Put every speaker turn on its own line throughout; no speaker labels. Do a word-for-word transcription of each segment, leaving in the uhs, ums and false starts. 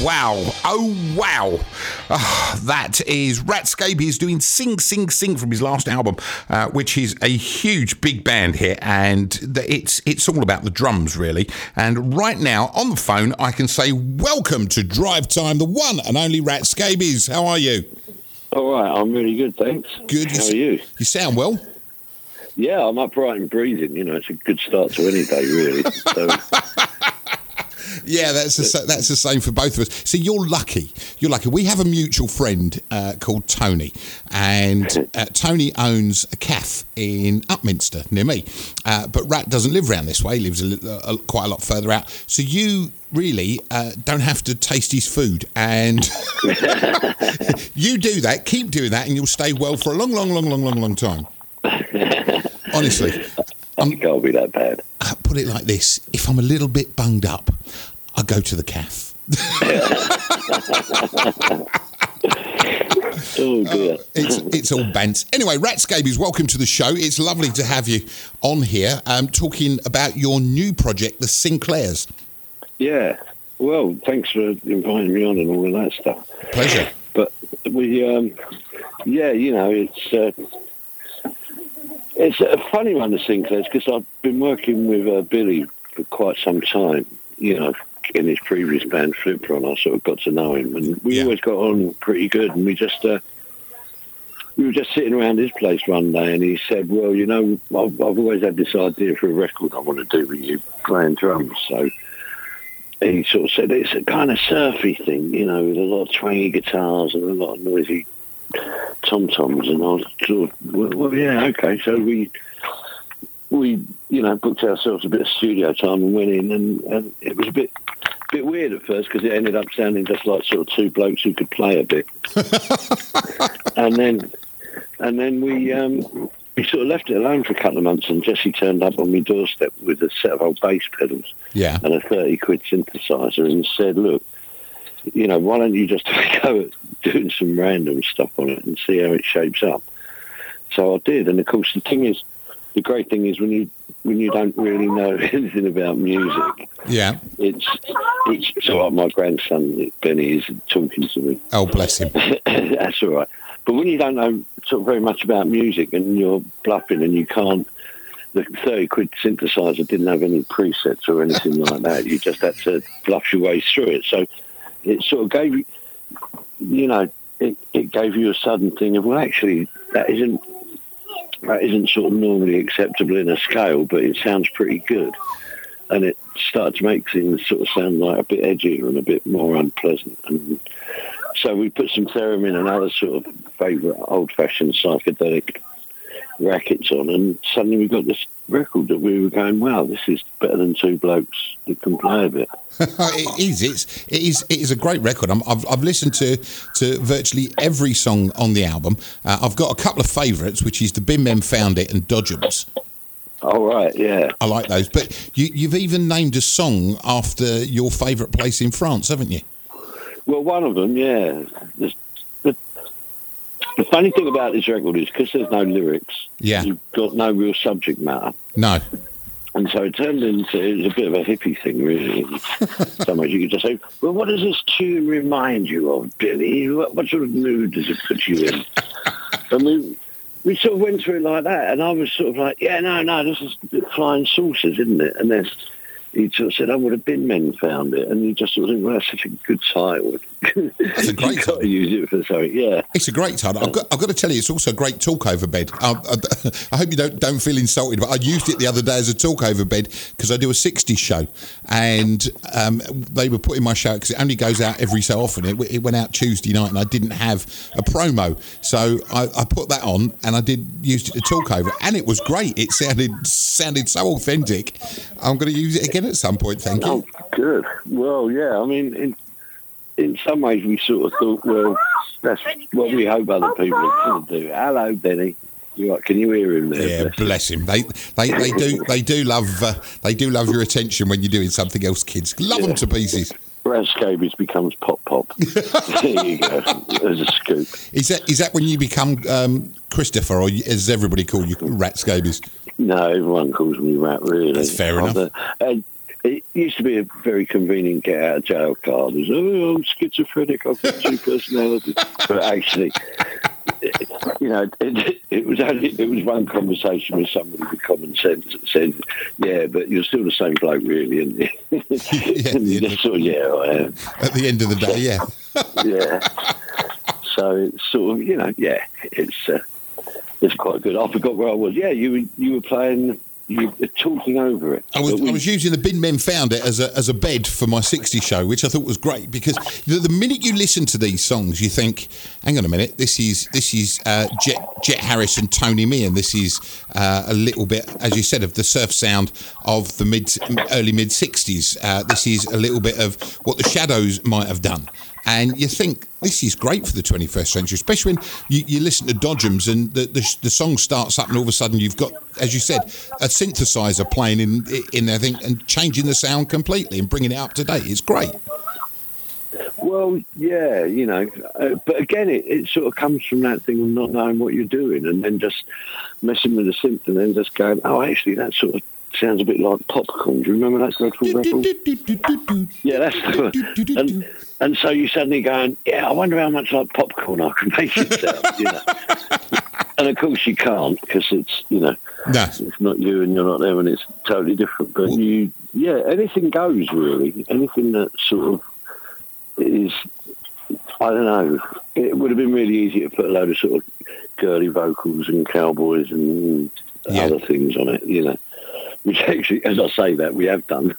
wow. Oh, wow. Oh, that is Rat Scabies doing Sing, Sing, Sing from his last album, uh, which is a huge, big band here. And it's, it's all about the drums, really. And right now, on the phone, I can say, welcome to Drive Time, the one and only Rat Scabies. How are you?
All right, I'm really good, thanks.
Good.
How are you?
You sound well.
Yeah, I'm upright and breathing. You know, it's a good start to any day, really. So.
Yeah, that's the, that's the same for both of us. See, you're lucky. You're lucky. We have a mutual friend uh, called Tony, and uh, Tony owns a cafe in Upminster near me. Uh, but Rat doesn't live around this way. He lives a, li- a, quite a lot further out. So you really uh, don't have to taste his food, and you do that. Keep doing that, and you'll stay well for a long, long, long, long, long, long time. Honestly.
It can't be that bad.
Uh, put it like this. If I'm a little bit bunged up, I go to the cafe.
Oh, dear.
Uh, it's, it's all bants. Anyway, Rat Scabies, welcome to the show. It's lovely to have you on here um, talking about your new project, The Sinclairs.
Yeah. Well, thanks for inviting me on and all of that stuff.
Pleasure.
But we, um, yeah, you know, it's... Uh, It's a funny one, the Sinclairs, because I've been working with uh, Billy for quite some time. You know, in his previous band, Flipron, I sort of got to know him, and we
yeah.
always got on pretty good. And we just uh, we were just sitting around his place one day, and he said, "Well, you know, I've, I've always had this idea for a record I want to do with you playing drums." So he sort of said, "It's a kind of surfy thing, you know, with a lot of twangy guitars and a lot of noisy tom-toms," and I was sort of, well, well, yeah, okay. So we, we, you know, booked ourselves a bit of studio time and went in, and, and it was a bit, bit weird at first because it ended up sounding just like sort of two blokes who could play a bit, and then, and then we, um, we sort of left it alone for a couple of months, and Jesse turned up on my doorstep with a set of old bass pedals,
yeah,
and a thirty quid synthesizer, and said, "Look, you know, why don't you just go at doing some random stuff on it and see how it shapes up?" So I did, and of course the thing is, the great thing is when you when you don't really know anything about music,
yeah,
it's it's so like my grandson Benny is talking to me.
Oh, bless him.
That's all right. But when you don't know sort of very much about music and you're bluffing and you can't, the thirty quid synthesizer didn't have any presets or anything like that. You just had to bluff your way through it. So it sort of gave you, you know, it, it gave you a sudden thing of, well, actually, that isn't that isn't sort of normally acceptable in a scale, but it sounds pretty good. And it started to make things sort of sound like a bit edgier and a bit more unpleasant. And so we put some theremin and other sort of favourite old-fashioned psychedelic rackets on, and suddenly we got this record that we were going, wow, this is better than two blokes that can play a bit.
It is. It's, it is. It is a great record. I'm, I've, I've listened to, to virtually every song on the album. Uh, I've got a couple of favourites, which is The Bin Men Found It and Dodgems.
Oh, right, yeah.
I like those. But you, you've even named a song after your favourite place in France, haven't you?
Well, one of them, yeah. There's, the, the funny thing about this record is because there's no lyrics,
yeah,
you've got no real subject matter.
No.
And so it turned into, it was a bit of a hippie thing, really. So much you could just say, well, what does this tune remind you of, Billy? What, what sort of mood does it put you in? And we, we sort of went through it like that, and I was sort of like, yeah, no, no, this is Flying Saucers, isn't it? And then he sort of said, I would have been men found it. And you just sort of think, well, that's such a good title.
That's a great
You've got
title.
to use it for something, yeah.
It's a great title. I've got, I've got to tell you, it's also a great talk over bed. I, I, I hope you don't don't feel insulted, but I used it the other day as a talk over bed because I do a sixties show, and um, they were putting my show because it only goes out every so often. It, it went out Tuesday night, and I didn't have a promo, so I, I put that on and I did used it to talk over, and it was great. It sounded sounded so authentic. I'm going to use it again at some point. Thank you.
Oh, good. Well, yeah. I mean, in in some ways, we sort of thought, well, that's what we hope other people are going to do. Hello, Benny. You right? Can you hear him there?
Yeah,
bless,
bless him. They, they, they do, they do love, uh, they do love your attention when you're doing something else. Kids love yeah. them to pieces.
Rat Scabies becomes Pop Pop. There you go. There's a scoop.
Is that is that when you become um, Christopher, or does everybody call you Rat Scabies?
No, everyone calls me Rat. Really,
that's fair enough.
Uh, it, used to be a very convenient get out of jail card. It was, oh, I'm schizophrenic, I've got two personalities. But actually, you know, it, it was only it was one conversation with somebody with common sense that said, "Yeah, but you're still the same bloke, really." And,
yeah,
and you just sort of, yeah, I am.
At the end of the day, yeah,
yeah. So it's sort of, you know, yeah, it's uh, it's quite good. I forgot where I was. Yeah, you were you were playing. You were talking over it.
I was,
we,
I was using the Bin Men Found It as a as a bed for my sixties show, which I thought was great because the, the minute you listen to these songs, you think, "Hang on a minute, this is this is uh, Jet Jet Harris and Tony Meehan. This is uh, a little bit, as you said, of the surf sound of the mid early mid sixties. Uh, this is a little bit of what the Shadows might have done." And you think, this is great for the twenty-first century, especially when you, you listen to Dodgems and the, the the song starts up and all of a sudden you've got, as you said, a synthesizer playing in in there thing and changing the sound completely and bringing it up to date. It's great.
Well, yeah, you know, uh, but again, it, it sort of comes from that thing of not knowing what you're doing and then just messing with the synth and then just going, oh, actually, that sort of sounds a bit like Popcorn. Do you remember that dreadful record? Yeah, that's the one. And, and so you suddenly going, yeah, I wonder how much like Popcorn I can make it sound, you know. And of course you can't because it's, you know,
no.
It's not you and you're not them and it's totally different. But you, yeah, anything goes really. Anything that sort of is, I don't know, it would have been really easy to put a load of sort of girly vocals and cowboys and yeah. other things on it, you know. Which actually, as I say that, we have done.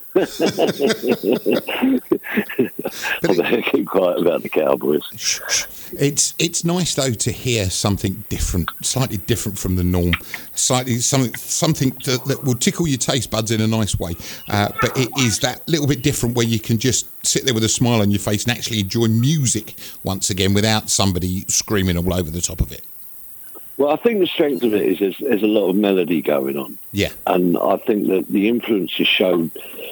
I keep quiet about the Cowboys.
It's it's nice though to hear something different, slightly different from the norm, slightly something something that, that will tickle your taste buds in a nice way. Uh, but it is that little bit different where you can just sit there with a smile on your face and actually enjoy music once again without somebody screaming all over the top of it.
Well, I think the strength of it is there's, there's a lot of melody going on.
Yeah.
And I think that the influence is shown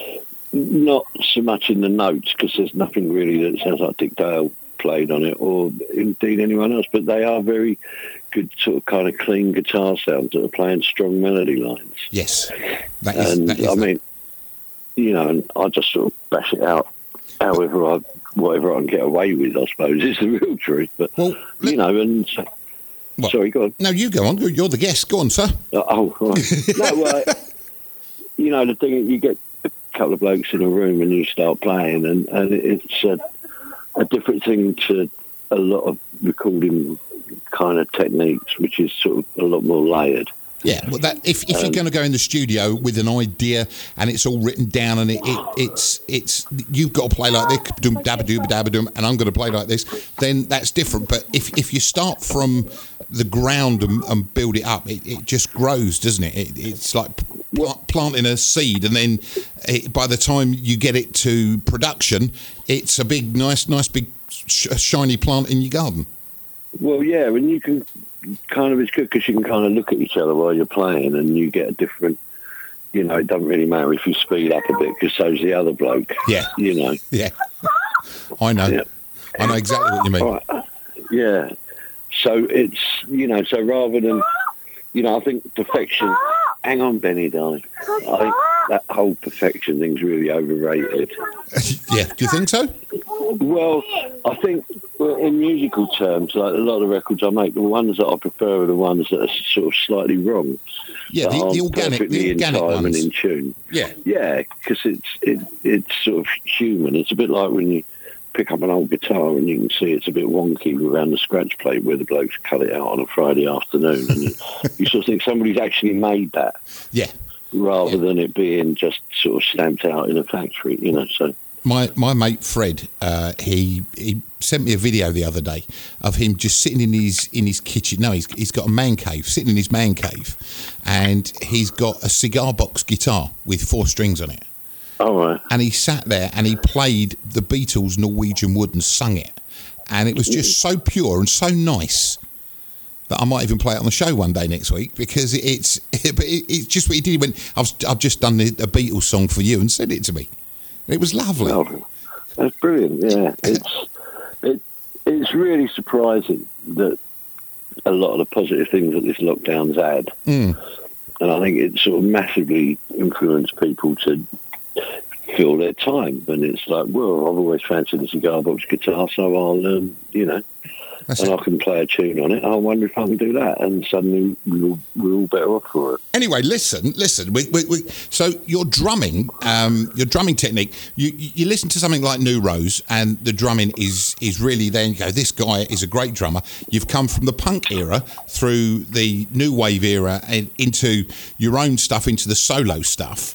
not so much in the notes, because there's nothing really that sounds like Dick Dale played on it, or indeed anyone else, but they are very good sort of kind of clean guitar sounds that are playing strong melody lines.
Yes. That is,
and
that is
I
that.
mean, you know, and I just sort of bash it out however I, whatever I can get away with, I suppose, is the real truth. But,
well,
you know, and...
What?
Sorry, go on.
No, you go on. You're the guest. Go on, sir.
Uh, oh, right. No, well, you know, the thing is, you get a couple of blokes in a room and you start playing, and, and it's a, a different thing to a lot of recording kind of techniques, which is sort of a lot more layered.
Yeah, well, that if, if um, you're going to go in the studio with an idea and it's all written down and it, it it's it's you've got to play like this, doom dabba dooba dabba doom, and I'm going to play like this, then that's different. But if if you start from the ground and, and build it up, it, it just grows, doesn't it? it it's like plant, planting a seed, and then it, by the time you get it to production, it's a big, nice, nice big sh- shiny plant in your garden.
Well, yeah, and you can. Kind of, it's good because you can kind of look at each other while you're playing, and you get a different. You know, it doesn't really matter if you speed up a bit because so's the other bloke.
Yeah,
you know.
Yeah, I know. Yeah. I know exactly what you mean.
Right. Yeah. So it's you know, so rather than you know, I think perfection. Hang on, Benny, darling. I think that whole perfection thing's really overrated.
Yeah, do you think so?
Well, I think well, in musical terms, like a lot of the records I make, the ones that I prefer are the ones that are sort of slightly wrong.
Yeah, the, the organic, the organic
in time
ones.
And in tune.
Yeah,
yeah, because it's it, it's sort of human. It's a bit like when you pick up an old guitar and you can see it's a bit wonky around the scratch plate where the blokes cut it out on a Friday afternoon, and you, you sort of think somebody's actually made that.
Yeah.
Rather
yeah.
than it being just sort of stamped out in a factory, you know. So
my my mate Fred, uh, he he sent me a video the other day of him just sitting in his in his kitchen. No, he's he's got a man cave, sitting in his man cave, and he's got a cigar box guitar with four strings on it.
All right.
And he sat there and he played the Beatles' Norwegian Wood and sung it, and it was just so pure and so nice that I might even play it on the show one day next week, because it's it, but it, it's just what he did. He went, I've, I've just done a Beatles song for you, and sent it to me. It was lovely.
Oh, that's brilliant. Yeah, it's it, it's really surprising that a lot of the positive things that this lockdown's had,
mm.
and I think it sort of massively influenced people to fill their time. And it's like, well, I've always fancied a cigar box guitar, so I'll, um, you know, That's and it. I can play a tune on it. I wonder if I can do that. And suddenly we're, we're all better off for it.
Anyway, listen, listen. We, we, we, so your drumming, um, your drumming technique, you, you listen to something like New Rose and the drumming is, is really there and you go, this guy is a great drummer. You've come from the punk era through the new wave era and into your own stuff, into the solo stuff.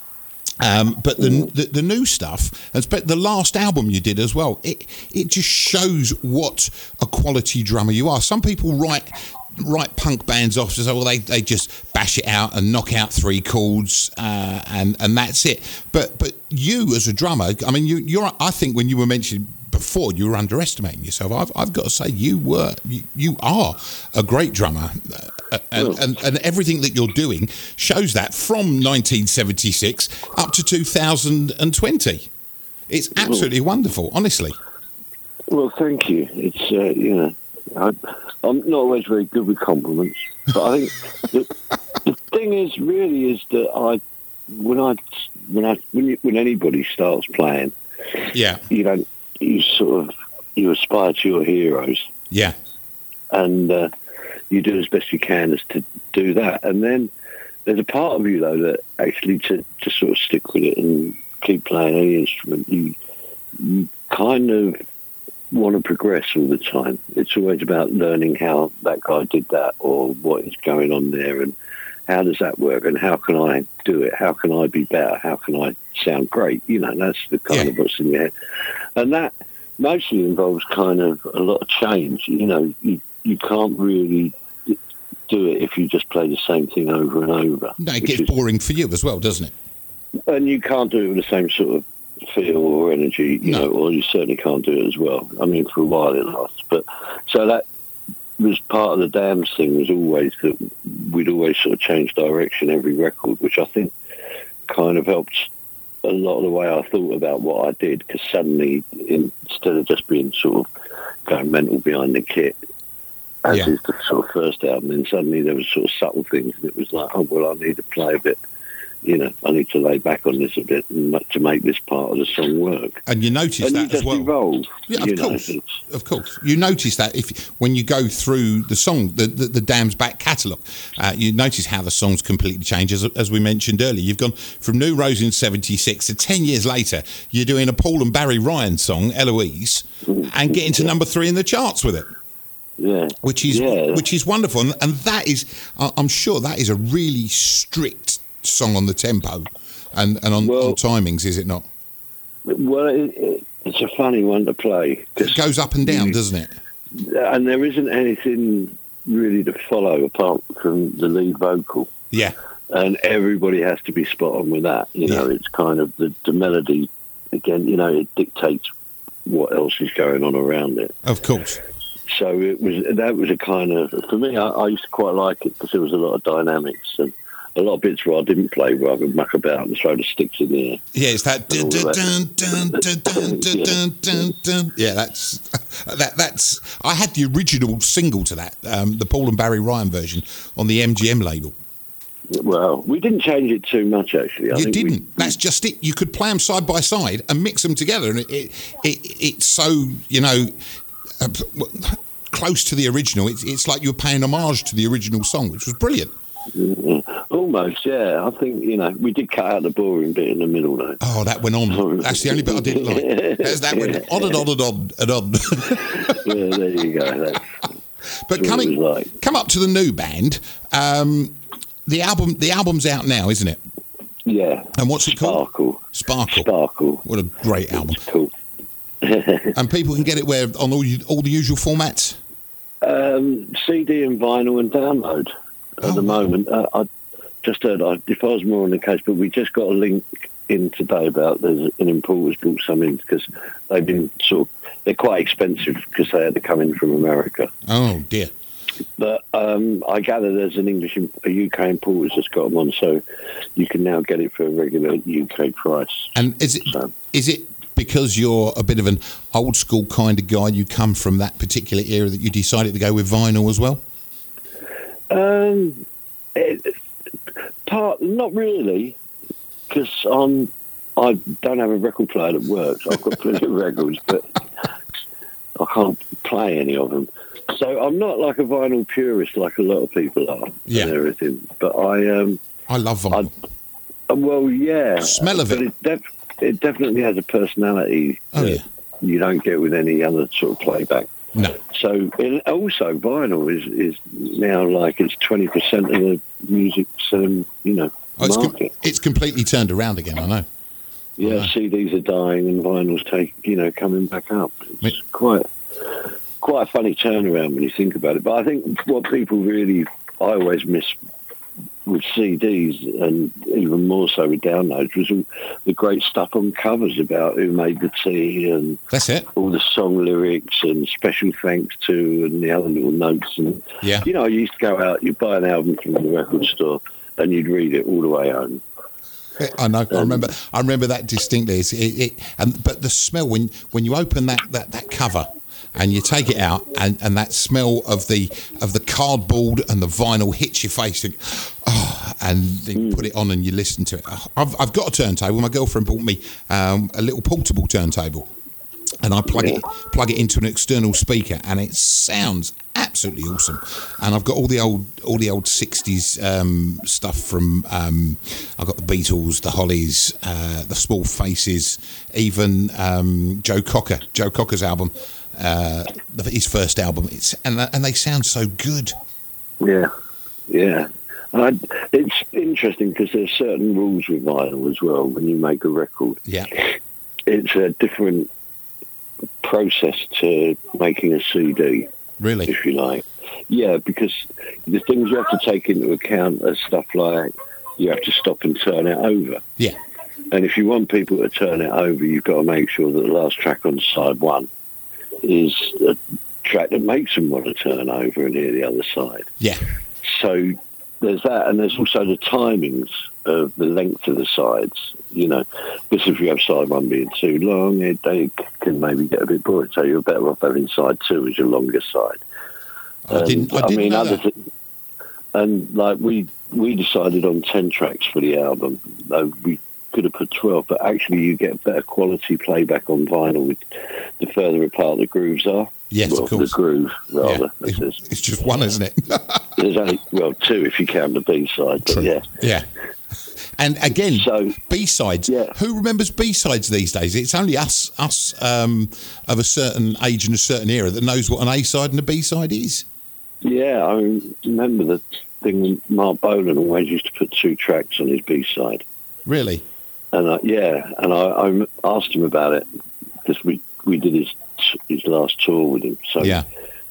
Um, but the, the the new stuff, and the last album you did as well, it it just shows what a quality drummer you are. Some people write write punk bands off to say, well, they, they just bash it out and knock out three chords uh, and and that's it. But but you as a drummer, I mean, you you're I think when you were mentioned before, you were underestimating yourself. I've I've got to say, you were you, you are a great drummer. Uh, and, and, and everything that you're doing shows that from nineteen seventy-six up to two thousand twenty. It's absolutely well, wonderful, honestly.
Well, thank you. It's, uh, you know, I, I'm not always very good with compliments, but I think the, the thing is, really, is that I, when I, when I, when, you, when anybody starts playing,
yeah,
you know, you sort of, you aspire to your heroes.
Yeah.
And, uh, you do as best you can as to do that. And then there's a part of you, though, that actually to just sort of stick with it and keep playing any instrument, you, you kind of want to progress all the time. It's always about learning how that guy did that or what is going on there and how does that work and how can I do it? How can I be better? How can I sound great? You know, that's the kind
yeah.
of what's in your head. And that mostly involves kind of a lot of change. You know, you, you can't really do it if you just play the same thing over and over.
No, it gets is, boring for you as well, doesn't it?
And you can't do it with the same sort of feel or energy, you no. know, or you certainly can't do it as well. I mean, for a while it lasts. But so that was part of the Damned thing, was always that we'd always sort of change direction every record, which I think kind of helped a lot of the way I thought about what I did, because suddenly, instead of just being sort of going mental behind the kit, as yeah. is the sort of first album, and suddenly there was sort of subtle things, and it was like, oh, well, I need to play a bit, you know, I need to lay back on this a bit to make this part of the song work.
And you notice
and
that
you just
as well.
Evolve,
yeah, of
you
course,
know,
of course. You notice that if when you go through the song, the the, the Damned's back catalogue, uh, you notice how the songs completely change. As, as we mentioned earlier, you've gone from New Rose in seventy-six to ten years later, you're doing a Paul and Barry Ryan song, Eloise, and getting to number three in the charts with it.
Yeah,
which is
yeah.
which is wonderful, and, and that is, I'm sure that is a really strict song on the tempo, and and on,
well,
on timings, is it not?
Well, it, it, it's a funny one to play.
It goes up and down,
you,
doesn't it?
And there isn't anything really to follow apart from the lead vocal.
Yeah,
and everybody has to be spot on with that. You know, yeah. It's kind of the, the melody again. You know, it dictates what else is going on around it.
Of course.
So it was that was a kind of, for me, I, I used to quite like it because there was a lot of dynamics and a lot of bits where I didn't play, where I would muck about and throw the sticks in the air.
Yeah, it's that dun, dun, dun, dun, dun, dun, dun, dun, dun, dun. Yeah, that's that. That's I had the original single to that, um, the Paul and Barry Ryan version on the M G M label.
Well, we didn't change it too much, actually. I
you
think
didn't.
We,
That's just it. You could play them side by side and mix them together, and it, it, it it's so, you know, uh, close to the original. It's it's like you're paying homage to the original song, which was brilliant.
Mm-hmm. Almost, yeah. I think, you know, we did cut out the boring bit in the middle, though.
Oh, that went on. That's the only bit I didn't like. That's, that went on and on and on and on.
Yeah, there you go. That's,
but
that's
coming,
like.
come up to the new band. Um, the album, the album's out now, isn't it?
Yeah.
And what's it
Sparkle.
called? Sparkle.
Sparkle.
What a great album.
It's cool.
And people can get it where on all you, all the usual formats.
Um, C D and vinyl and download. At oh, the moment, uh, I just heard, I, if I was more on the case, but we just got a link in today about there's an importer's brought some in because they've been sort of, they're quite expensive because they had to come in from America.
Oh, dear.
But um, I gather there's an English, a U K importer's that's got them on, so you can now get it for a regular U K price.
And is it
so.
is it because you're a bit of an old school kind of guy, you come from that particular era, that you decided to go with vinyl as well?
Um, it, part not really, because I'm I don't have a record player that works. I've got plenty of records, but I can't play any of them. So I'm not like a vinyl purist like a lot of people are
yeah.
and everything. But I um
I love vinyl.
I, well, yeah.
Smell of
but
it.
It, def- it definitely has a personality
oh,
that
yeah.
you don't get with any other sort of playback.
No.
So and also vinyl is, is now like it's twenty percent of the music selling, you know,
oh, it's
market.
Com- it's completely turned around again, I know.
Yeah,
I know.
C Ds are dying and vinyl's take, you know, coming back up. It's
Me-
quite quite a funny turnaround when you think about it. But I think what people really, I always miss with C Ds and even more so with downloads was all the great stuff on covers about who made the tea and
That's it.
all the song lyrics and special thanks to and the other little notes. And,
Yeah.
you know, you used to go out, you'd buy an album from the record store and you'd read it all the way home.
I know. I remember. I remember that distinctly. It's, it, it, and but the smell when when you open that, that, that cover and you take it out and, and that smell of the of the cardboard and the vinyl hits your face. And, oh, and then you put it on and you listen to it. Oh, I've I've got a turntable. My girlfriend bought me um, a little portable turntable. And I plug
Yeah.
it plug it into an external speaker, and it sounds absolutely awesome. And I've got all the old all the old sixties um, stuff from um, I've got the Beatles, the Hollies, uh, the Small Faces, even um, Joe Cocker, Joe Cocker's album, uh, his first album. It's and and they sound so good.
Yeah, yeah. I, it's interesting because there's certain rules with vinyl as well. When you make a record,
Yeah,
it's a different process to making a C D,
really.
if you like. Yeah, because the things you have to take into account are stuff like you have to stop and turn it over.
Yeah,
And if you want people to turn it over, you've got to make sure that the last track on side one is a track that makes them want to turn over and hear the other side.
yeah,
So there's that, and there's also the timings of the length of the sides, you know, because if you have side one being too long, it, they can maybe get a bit boring. So you're better off having side two as your longest side.
I didn't. I
And,
didn't
mean,
know
other
that.
thi- and like we we decided on ten tracks for the album. Though we could have put twelve, but actually you get better quality playback on vinyl with the further apart the grooves are.
Yes,
well,
of course.
The groove, rather.
Yeah.
It says.
It's just one, isn't it?
There's only, well, two if you count the B side, but
True.
yeah.
Yeah. And again,
So-
B-sides.
Yeah.
Who remembers B-sides these days? It's only us, us um, of a certain age and a certain era that knows what an A-side and a B-side is.
Yeah, I remember the thing when Mark Bolan always used to put two tracks on his B side.
Really?
And I, yeah, and I, I asked him about it because we, we did his his last tour with him. So
Yeah.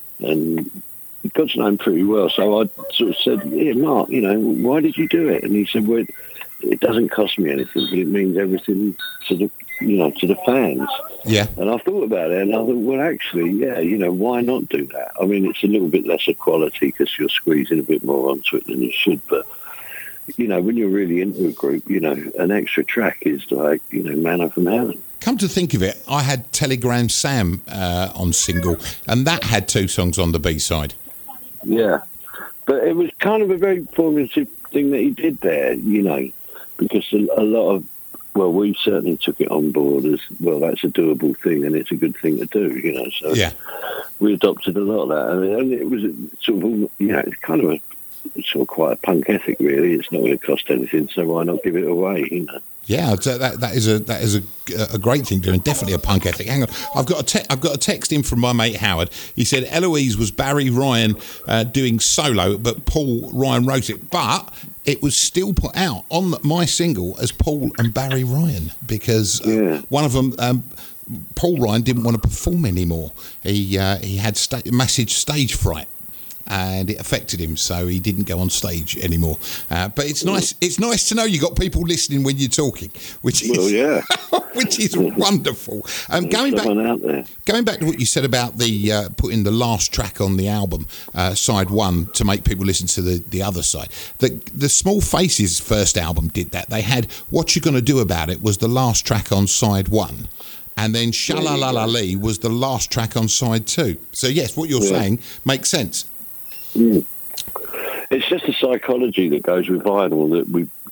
and he got to know him pretty well. So I sort of said, "Yeah, Mark, you know, why did you do it?" And he said, "Well, it, it doesn't cost me anything, but it means everything to the, you know, to the fans."
Yeah.
And I thought about it, and I thought, well, actually, yeah, you know, why not do that? I mean, it's a little bit lesser quality because you're squeezing a bit more onto it than you should, but you know, when you're really into a group, you know, an extra track is like, you know, manna from heaven.
Come to think of it, I had Telegram Sam uh, on single, and that had two songs on the B-side.
Yeah. But it was kind of a very formative thing that he did there, you know, because a, a lot of, well, we certainly took it on board as, well, that's a doable thing and it's a good thing to do, you know. So
Yeah.
we adopted a lot of that. And, and it was sort of, you know, it's kind of a, sort of quite a punk ethic, really. It's not going to cost anything, so why not give it away, you know?
Yeah, so that that is a that is a, a great thing to do, and definitely a punk ethic. Hang on, I've got a te- I've got a text in from my mate Howard. He said Eloise was Barry Ryan uh, doing solo, but Paul Ryan wrote it, but it was still put out on my single as Paul and Barry Ryan because uh,
Yeah.
one of them. Um, Paul Ryan didn't want to perform anymore. He uh, he had sta- massive stage fright, and it affected him, so he didn't go on stage anymore. Uh, but it's nice. It's nice to know you got people listening when you're talking, which is
Well, yeah.
which is wonderful. Um, going back,
Someone out there.
going back to what you said about the uh, putting the last track on the album, uh, side one, to make people listen to the, the other side. The the Small Faces first album did that. They had What You Gonna Do About It was the last track on side one. And then Sha-La-La-La Lee was the last track on side two. So yes, what you're
Yeah.
saying makes sense.
Mm. It's just the psychology that goes with vinyl that we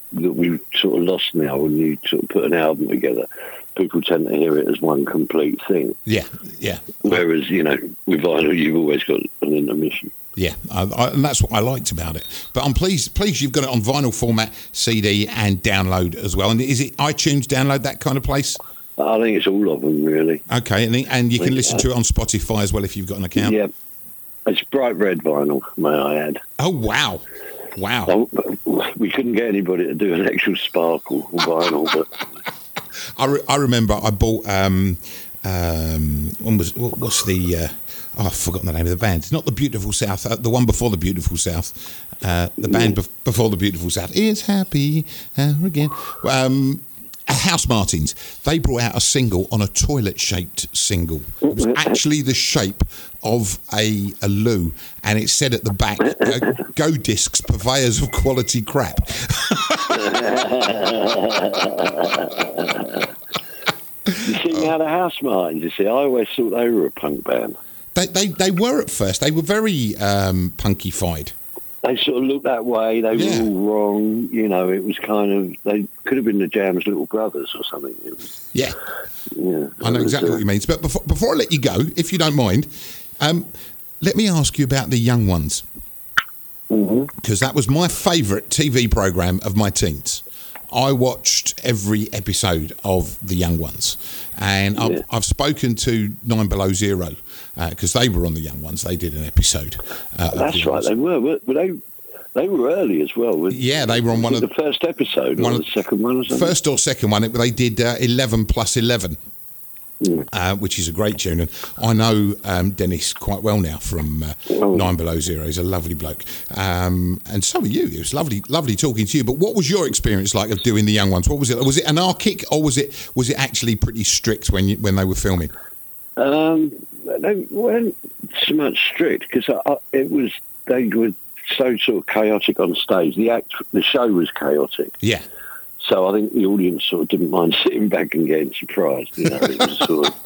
that we've sort of lost now when you sort of put an album together. People tend to hear it as one complete thing.
Yeah, yeah.
Whereas, you know, with vinyl, you've always got an intermission.
Yeah, I, I, and that's what I liked about it. But I'm pleased, pleased you've got it on vinyl format, C D, and download as well. And is it iTunes download, that kind of place?
I think it's all of them, really.
Okay, and, and you can listen to it on Spotify as well if you've got an account.
Yeah, it's bright red vinyl, may I add.
Oh wow, wow!
Oh, we couldn't get anybody to do an actual sparkle vinyl, but
I, re- I remember I bought um, um, when was what, what's the uh, oh I've forgotten the name of the band. It's not the Beautiful South, uh, the one before the Beautiful South. Uh, the band bef- before the Beautiful South is happy uh, again. Um, House Martins, they brought out a single on a toilet-shaped single. It was actually the shape of a, a loo, and it said at the back, uh, "Go Discs, purveyors of quality crap."
You see, how the House Martins, you see, I always thought they were a punk band.
They they, they were at first. They were very um, punky-fied.
They sort of looked that way. They
Yeah.
were all wrong. You know, it was kind of, they could have been the Jams' little brothers or something. It was,
Yeah,
yeah,
I know
it was,
exactly
uh,
what you mean. But before, before I let you go, if you don't mind, um, let me ask you about the Young Ones, because that was my favourite T V programme of my teens. I watched every episode of the Young Ones, and I've,
Yeah.
I've spoken to Nine Below Zero because they were on the Young Ones. They did an episode. Uh, of the
That's
Young
right,
Ones.
they were. But they they were early as well. With,
Yeah, they were on one
was
of
it the first episode
one
or
of-
the second one or something.
First or second one, it, they did uh, eleven plus eleven.
Mm.
Uh, which is a great tune. And I know um, Dennis quite well now from uh,
Oh.
Nine Below Zero. He's a lovely bloke. Um, and so are you. It was lovely lovely talking to you. But what was your experience like of doing the Young Ones? What was it? Was it anarchic or was it was it actually pretty strict when you, when they were filming?
Um, they weren't so much strict because it was they were so sort of chaotic on stage. The act, the show was chaotic.
Yeah.
So I think the audience sort of didn't mind sitting back and getting surprised. You know, it was sort of,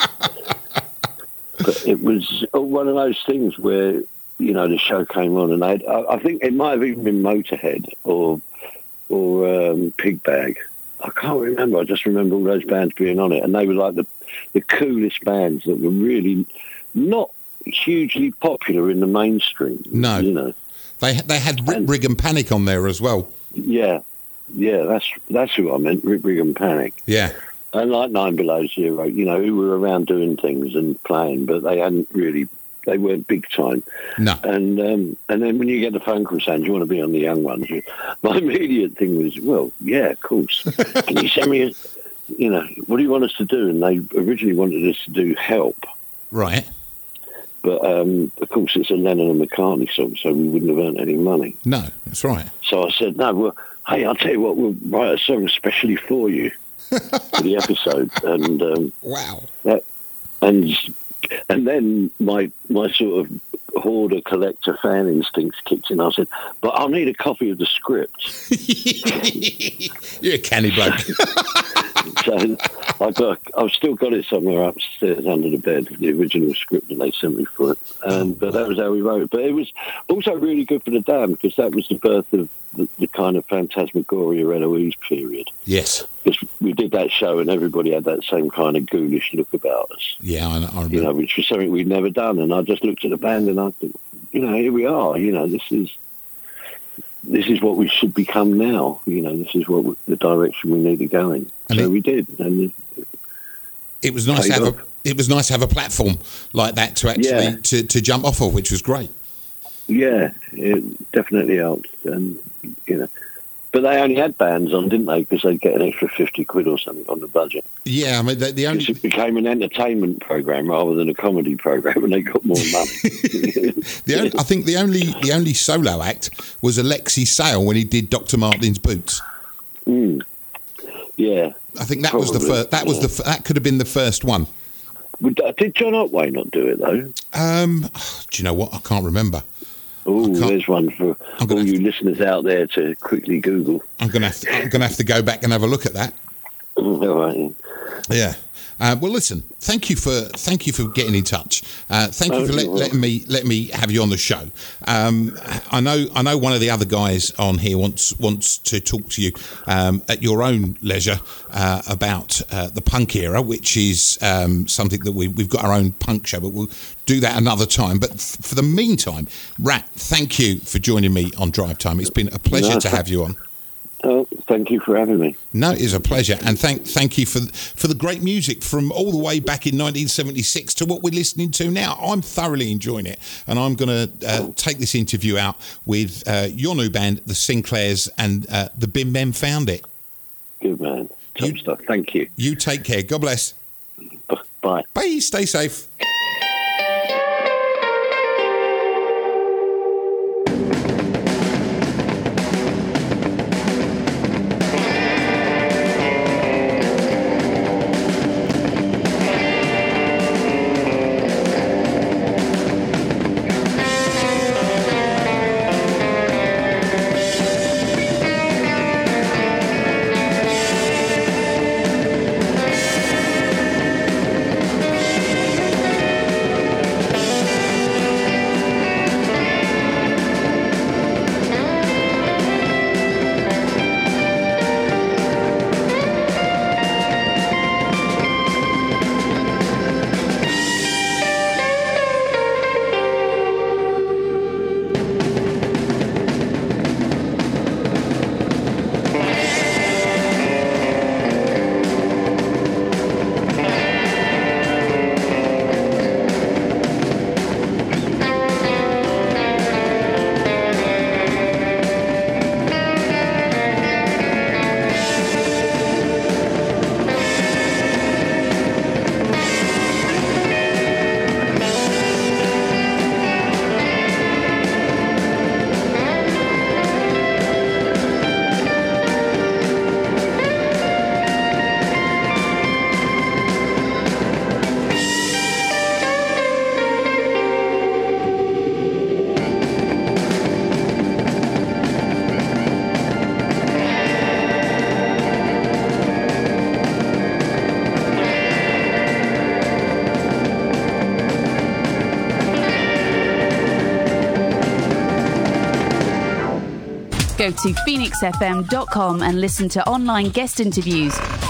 but it was one of those things where, you know, the show came on and they, I, I think it might have even been Motorhead or or um, Pigbag. I can't remember. I just remember all those bands being on it, and they were like the the coolest bands that were really not hugely popular in the mainstream.
No.
you know.
They they had Rip, Rig and Panic on there as well.
Yeah, yeah, that's that's who I meant. Rip Rig and Panic.
Yeah.
And like Nine Below Zero, you know, who were around doing things and playing, but they hadn't really, they weren't big time.
No.
And um, and then when you get the phone call saying, do you want to be on the Young Ones? You, my immediate thing was, well, yeah, of course. Can you send me, a, you know, what do you want us to do? And they originally wanted us to do Help.
Right.
But, um, of course, it's a Lennon and McCartney song, so we wouldn't have earned any money.
No, that's right.
So I said, no, well, hey, I'll tell you what, we'll write a song especially for you. For the episode, and um,
Wow.
that, and and then my my sort of hoarder collector fan instincts kicked in. I said, "But I'll need a copy of the script."
You're a canny bloke.
So I got, I've still got it somewhere upstairs under the bed, the original script that they sent me for it. Um, but that was how we wrote it. But it was also really good for the Dam because that was the birth of the, the kind of Phantasmagoria Eloise period.
Yes.
Because we did that show and everybody had that same kind of ghoulish look about us.
Yeah, I, I remember.
You know, which was something we'd never done. And I just looked at the band and I thought, you know, here we are. You know, this is this is what we should become now. You know, this is what we, the direction we need to go in.
And
so
it-
we did. And
It was nice to
paid
have a
off.
it was nice to have a platform like that to actually
Yeah.
to, to jump off of, which was great.
yeah, it definitely helped. And, you know, but they only had bands on, didn't they? Because they'd get an extra fifty quid or something on the budget.
Yeah, I mean the, the only
It became an entertainment program rather than a comedy program, and they got more money.
the only, I think the only the only solo act was Alexi Sale when he did Doctor Martin's Boots.
Mm. Yeah.
I think that was the
Probably,
first. That was
yeah.
the f- that could have been the first one.
Would- Did John Otway not do it, though?
Um, do you know what? I can't remember.
Oh,
can't-
there's one for
I'm gonna
all
have
you listeners out there to quickly Google.
I'm gonna have to, I'm gonna have to go back and have a look at that.
All right.
Yeah. Uh, well, listen. Thank you for thank you for getting in touch. Uh, thank you for let, letting me let me have you on the show. Um, I know I know one of the other guys on here wants wants to talk to you um, at your own leisure uh, about uh, the punk era, which is um, something that we we've got our own punk show, but we'll do that another time. But f- for the meantime, Rat, thank you for joining me on Drive Time. It's been a pleasure no, to have you on.
Oh, thank you for having me.
No, it is a pleasure, and thank thank you for for the great music from all the way back in nineteen seventy-six to what we're listening to now. I'm thoroughly enjoying it, and I'm going to uh, take this interview out with uh, your new band, the Sinclairs, and uh, the Bin Men Found It.
Good man, top you, stuff. Thank you.
You take care. God bless.
Bye.
Bye. Stay safe.
Go to phoenix f m dot com and listen to online guest interviews,